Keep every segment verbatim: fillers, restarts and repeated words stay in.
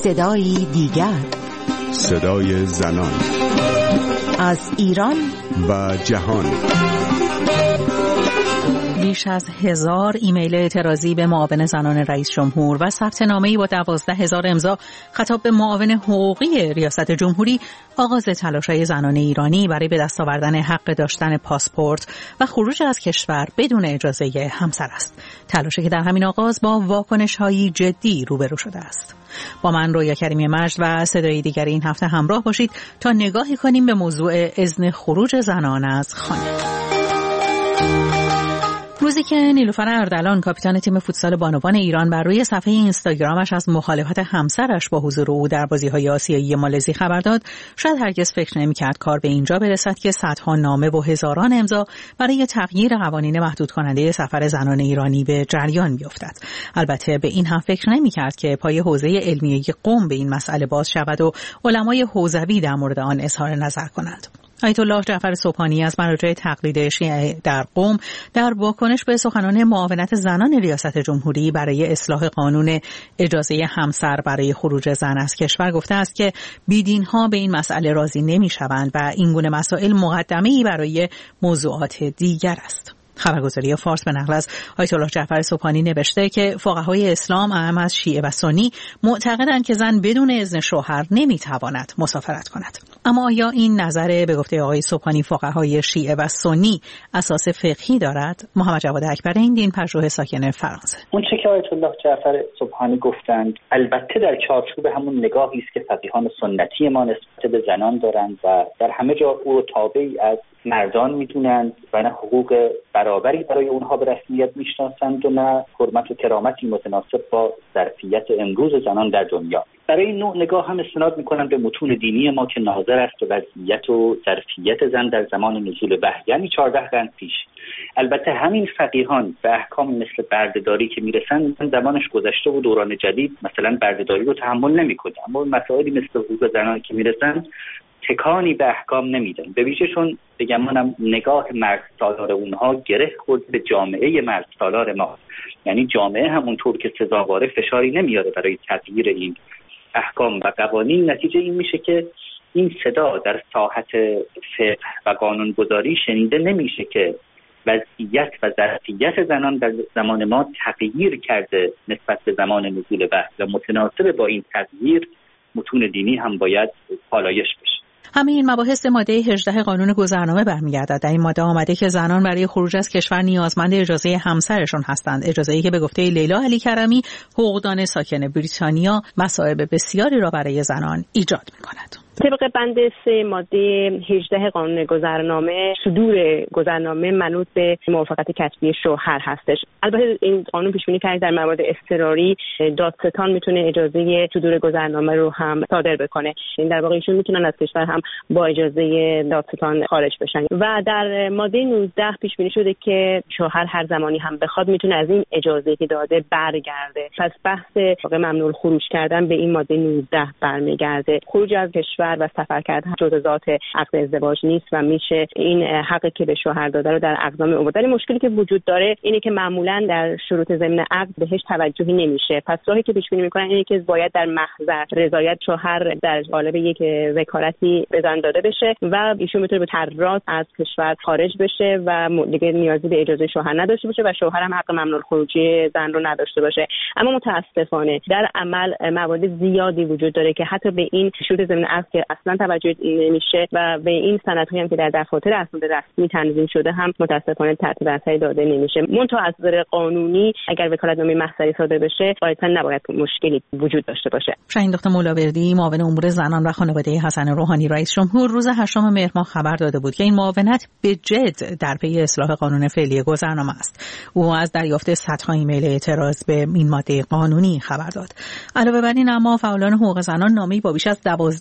صدایی دیگر، صدای زنان از ایران و جهان. بیش از هزار ایمیل اعتراضی به معاون زنان رئیس جمهور و ثبت نامه‌ای با دوازده هزار امضا خطاب به معاون حقوقی ریاست جمهوری آغاز تلاش‌های زنان ایرانی برای به دست آوردن حق داشتن پاسپورت و خروج از کشور بدون اجازه همسر است. تلاشی که در همین آغاز با واکنش‌هایی جدی روبرو شده است. با من رویا کریمی مجد و صدای دیگر این هفته همراه باشید تا نگاهی کنیم به موضوع اذن خروج زنان از خانه. روزی که نیلوفر اردلان کاپیتان تیم فوتسال بانوان ایران بر روی صفحه اینستاگرامش از مخالفت همسرش با حضور او در بازی‌های آسیایی مالزی خبر داد، شاید هرگز فکر نمی‌کرد کار به اینجا برسد که صدها نامه و هزاران امضا برای تغییر قوانین محدود کننده سفر زنان ایرانی به جریان بیفتد. البته به این هم فکر نمی‌کرد که پای حوزه علمیه قم به این مسئله باز شود و علمای حوزوی در مورد آن اظهار نظر کنند. آیت الله جعفر سبحانی از مراجع تقلید شیعه در قم در واکنش به سخنان معاونت زنان ریاست جمهوری برای اصلاح قانون اجازه همسر برای خروج زن از کشور گفته است که بیدین‌ها به این مسئله راضی نمی‌شوند و این گونه مسائل مقدمه‌ای برای موضوعات دیگر است. خبرگزاری فارس به نقل از آیت الله جعفر سبحانی نوشته که فقهای اسلام اعم از شیعه و سنی معتقدند که زن بدون اذن شوهر نمیتواند مسافرت کند. اما آیا این نظر به گفته آقای سبحانی فقهای شیعه و سنی اساس فقهی دارد؟ محمد جواد اکبر این دین پژوه ساکن فرانسه. اون چه که آیت الله جعفر سبحانی گفتند البته در چارچوب همون نگاهی است که فقیهان سنتی ما نسبت به زنان دارند و در همه جا او رو تابعی از مردان میدونند و نه حقوق برابری برای اونها به رسمیت میشناسند و نه حرمت و کرامتی متناسب با ظرفیت امروز زنان در دنیا. برای این نوع نگاه هم استناد میکنند به متون دینی ما که ناظر است به وضعیت و ظرفیت زن در زمان نزول وحی، یعنی چهارده قرن پیش. البته همین فقیهان به احکام مثل بردهداری که میرسند زمانش گذشته و دوران جدید مثلا بردهداری رو تحمل نمیکنه، اما مسائلی مثل حقوق زنان که میرسند تکانی به احکام نمیدن. به ویژه چون بگم منم نگاه مرد سالار اونها گره خورد به جامعه مرد سالار ما، یعنی جامعه همونطور که سزاواره فشاری نمیاره برای تغییر این احکام و قوانین. نتیجه این میشه که این صدا در ساحت فقه و قانونگذاری شنیده نمیشه که وضعیت و ظرفیت زنان در زمان ما تغییر کرده نسبت به زمان نزول وحی و متناسب با این تغییر متون دینی هم باید پالایش بشه. همه این مباحث ماده هجده قانون گذرنامه برمیگردد. در این ماده آمده که زنان برای خروج از کشور نیازمند اجازه همسرشون هستند، اجازه‌ای که به گفته لیلا علی کرمی حقوقدان ساکن بریتانیا مصائب بسیاری را برای زنان ایجاد می‌کند. طبق بند سه ماده هجده قانون گذرنامه، صدور گذرنامه منوط به موافقت کتبی شوهر هستش. البته این قانون پیش بینی کرده در موارد اضطراری دادستان میتونه اجازه صدور گذرنامه رو هم صادر بکنه. این در واقع ایشون میتونن از کشور هم با اجازه دادستان خارج بشن. و در ماده نوزده پیش بینی شده که شوهر هر زمانی هم بخواد میتونه از این اجازه که داده برگرده. پس بحث ممنوع خروج کردن به این ماده نوزده برمیگرده. خروج از کشور و سفر کردن جزء ذات عقد ازدواج نیست و میشه این حقی که به شوهر داده رو در اقدام آورد. مشکلی که وجود داره اینه که معمولا در شروط ضمن عقد بهش توجهی نمیشه. پس راهی که پیش بینی میکنن اینه که باید در محضر رضایت شوهر در قالب یک وکالتی به زن داده بشه و ایشون میتونه به تراز از کشور خارج بشه و دیگه نیازی به اجازه شوهر نداشته باشه و شوهر هم حق ممنوع خروجی زن رو نداشته باشه. اما متاسفانه در عمل موارد زیادی وجود داره که حتی به این شروط ضمن عقد که اصلا توجه نمیشه و به این سندهایی هم که در دفاتر اسناد رسمی تنظیم شده هم متاسفانه ترتیب اصلی داده نمیشه. منتها از نظر قانونی اگر وکالتنامه محضری صادر بشه قاعدتا نباید مشکلی وجود داشته باشه. شاهین دکتر مولاوردی معاون امور زنان و خانواده حسن روحانی رئیس جمهور روز هشتم مهر ماه خبر داده بود که این معاونت به جد در پی اصلاح قانون فعلی گذرنامه است. او از دریافت صدها ایمیل اعتراض به این ماده قانونی خبر داد. علاوه بر این اما فعالان حقوق زنان نامه‌ای با بیش از دوازده هزار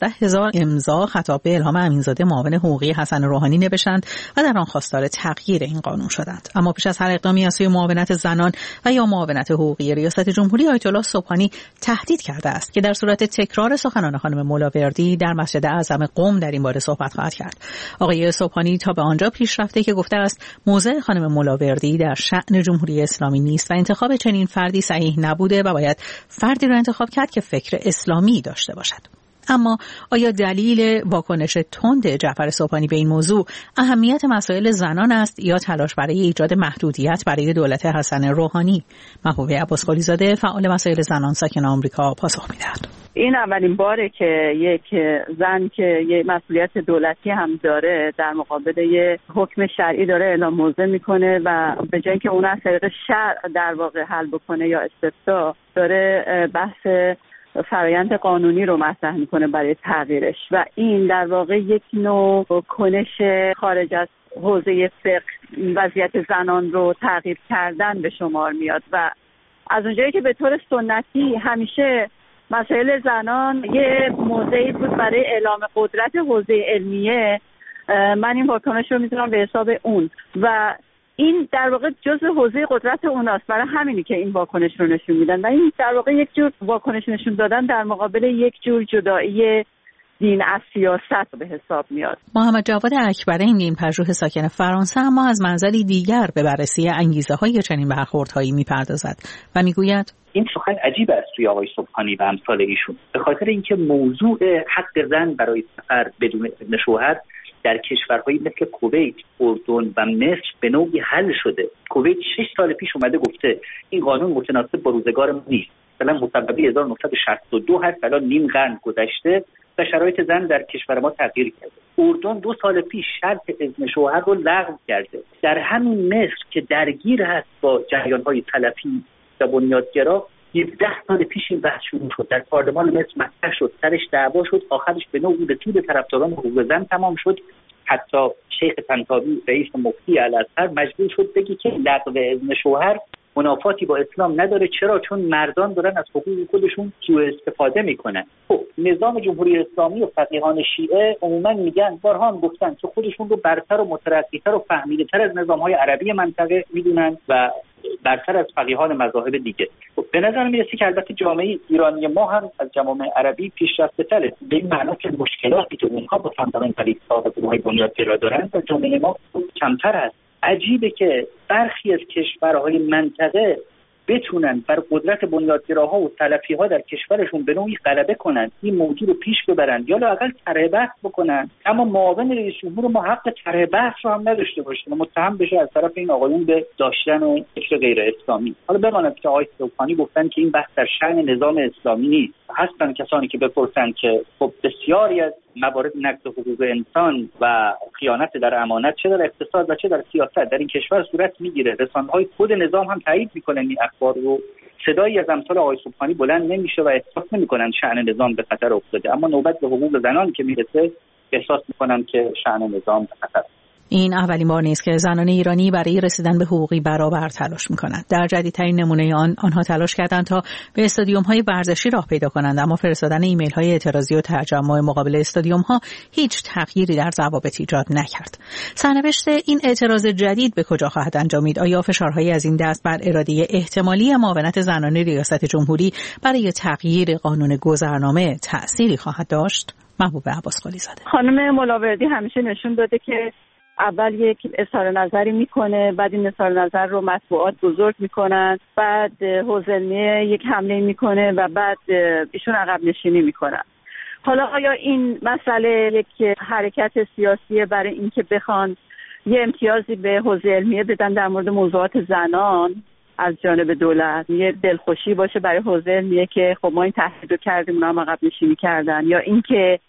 را امضا خطاب به الهام امینزاده معاون حقوقی حسن روحانی نوشتند و در آن خواستار تغییر این قانون شدند. اما پیش از هر اقدامی از سوی معاونت زنان و یا معاونت حقوقی ریاست جمهوری، آیت الله سبحانی تهدید کرده است که در صورت تکرار سخنان خانم ملاوردی در مسجد اعظم قم در این باره صحبت خواهد کرد. آقای سبحانی تا به آنجا پیش رفته که گفته است موضع خانم ملاوردی در شأن جمهوری اسلامی نیست و انتخاب چنین فردی صحیح نبوده و باید فردی را انتخاب کرد که فکر اسلامی داشته باشد. اما آیا دلیل واکنش تند جعفر سبحانی به این موضوع اهمیت مسائل زنان است یا تلاش برای ایجاد محدودیت برای دولت حسن روحانی؟ محبوبه عباسقلی زاده، فعال مسائل زنان ساکن آمریکا، پاسخ می‌دهد. این اولین باره که یک زن که یک مسئولیت دولتی هم داره در مقابل یک حکم شرعی داره اعلام موضع میکنه و به جای اینکه اون از طریق شرع در واقع حل بکنه یا استفتاء، داره بحث فرایند قانونی رو مطرح میکنه برای تغییرش و این در واقع یک نوع کنش خارج از حوزه فقه وضعیت زنان رو تغییر کردن به شمار میاد و از اونجایی که به طور سنتی همیشه مسائل زنان یه موضعی بود برای اعلام قدرت حوزه علمیه، من این واکنش رو میتونم به حساب اون و این در واقع جزء حوزه قدرت اوناست، برای همینی که این واکنش رو نشون میدن و این در واقع یک جور واکنش نشون دادن در مقابل یک جور جدایی دین از سیاست به حساب میاد. محمد جواد اکبرین، دین پژوه ساکن فرانسه، اما از منظری دیگر به بررسی انگیزه های چنین برخوردهایی میپردازد و میگوید این سخن عجیب است توی آقای سبحانی و امثال ایشون، به خاطر اینکه موضوع حق زن برای سفر بدون اذن شوهر در کشورهایی مثل کویت، اردن و مصر به نوعی حل شده. کویت شش سال پیش اومده گفته این قانون متناسب با روزگار ما نیست. مثلا مصوبه هزار و نهصد و شصت و دو هست، الان نیم قرن گذشته و شرایط زن در کشور ما تغییر کرده. اردن دو سال پیش شرط اذن شوهر رو لغو کرده. در همین مصر که درگیر هست با جریان‌های سلفی و بنیادگرا، هفده سال پیش این بحث شروع شد، در پارلمان مصر مطرح شد، سرش دعوا شد، آخرش به نوعی به سود طرفداران حقوق زن تمام شد. حتی شیخ طنطاوی رئیس مفتی الازهر مجبور شد بگی که لغو اذن شوهر منافاتی با اسلام نداره. چرا؟ چون مردان دارن از حقوق خودشون سوء استفاده میکنن. خب نظام جمهوری اسلامی و فقیهان شیعه عموما میگن، بارها هم گفتن که خودشون رو برتر و مترقی‌تر و فهمیده‌تر از نظام‌های عربی منطقه میدونن و برتر از فقیهان مذاهب دیگه. خب به نظر میرسه که البته جامعه ایرانی ما هم از جامعه عربی پیشرفته‌تره، به این معنا که مشکلاتی که اونها با فاندامنتالیست ها و گروه‌های بنیادگرا دارن در جامعه ما کمتر است. عجیبه که برخی از کشورهای منطقه بتونن بر قدرت بنیادگراها و سلفی‌ها در کشورشون به نوعی غلبه کنن، این موضوع رو پیش ببرن یا لااقل طرح بحث بکنن، اما معاون رئیس جمهور ما حق طرح بحث رو هم نداشته باشه، متهم بشه از طرف این آقایون به داشتن فکر غیر اسلامی. حالا بماند که آقای سبحانی گفتن که این بحث در شأن نظام اسلامی نیست. هستن کسانی که بپرسن که خب بسیاری از موارد نقض حقوق انسان و خیانت در امانت چه در اقتصاد و چه در سیاست در این کشور صورت میگیره. رسانه‌های خود نظام هم تایید میکنن این اخبار رو. صدایی از امثال آقای سبحانی بلند نمیشه و احساس نمیکنن شأن نظام به خطر افتاده، اما نوبت به حقوق زنان که میرسه احساس میکنن که شأن نظام به خطر. این اولین بار نیست که زنان ایرانی برای رسیدن به حقوقی برابر تلاش می‌کنند. در جدیدترین نمونه آن آنها تلاش کردند تا به استادیوم‌های ورزشی راه پیدا کنند، اما فرستادن ایمیل‌های اعتراضی و تجمع مقابل استادیوم‌ها هیچ تغییری در ضوابط ایجاد نکرد. سرنوشت این اعتراض جدید به کجا خواهد انجامید؟ آیا فشارهای از این دست بر اراده احتمالی معاونت زنان ریاست جمهوری برای تغییر قانون گذرنامه تأثیری خواهد داشت؟ محبوبه عباسقلی زاده. خانم ملاوردی همیشه نشون داده که اول یک اظهار نظری میکنه، بعد این اظهار نظر رو مطبوعات بزرگ میکنن، بعد حوزه علمیه یک حمله میکنه و بعد ایشون عقب نشینی میکنن. حالا آیا این مسئله یک حرکت سیاسیه برای اینکه بخوان یه امتیازی به حوزه علمیه بدن در مورد موضوعات زنان از جانب دولت، یه دلخوشی باشه برای حوزه علمیه که خب ما این تهدید رو کردیم اونا هم عقب نشینی کردن، یا اینکه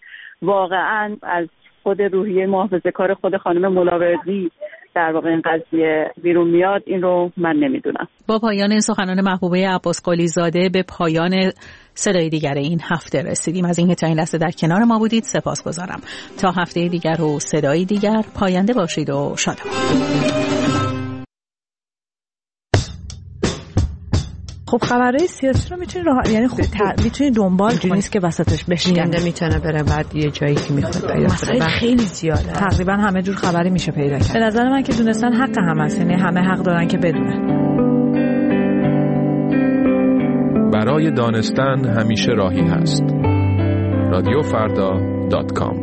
واقعا از خود روحیه محافظه‌کار خود خانم ملاوردی در واقع این قضیه بیرون میاد، این رو من نمیدونم. با پایان سخنان محبوبه عباسقلی زاده به پایان صدای دیگر این هفته رسیدیم. از اینکه تا این لحظه در کنار ما بودید سپاسگزارم. تا هفته دیگر و صدای دیگر، پاینده باشید و شادمان. خب خبرهای سیاسی رو میتونی راه... یعنی خب ت... میتونی دنبال کنی، نیست که وسطش بشکنه، میتونه بره بعد یه جایی که میخواد پیدا کنه. خیلی زیاده، تقریبا همه جور خبری میشه پیدا کرد. به نظر من که دونستن حق هم هست، یعنی همه حق دارن که بدونن. برای دانستن همیشه راهی هست. رادیو فردا دات کام